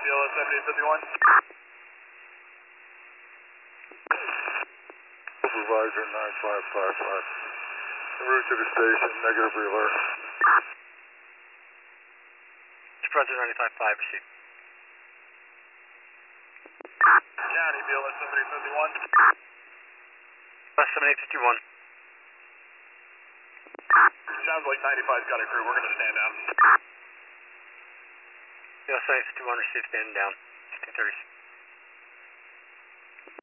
BLS 7851. Supervisor 9555. En route to the station, negative alert. Supervisor 95.5, received. County BLS 7851. Bus 7851. Sounds like 95's got a crew. We're going to stand down. BLS 7851, received, standing down. 1530.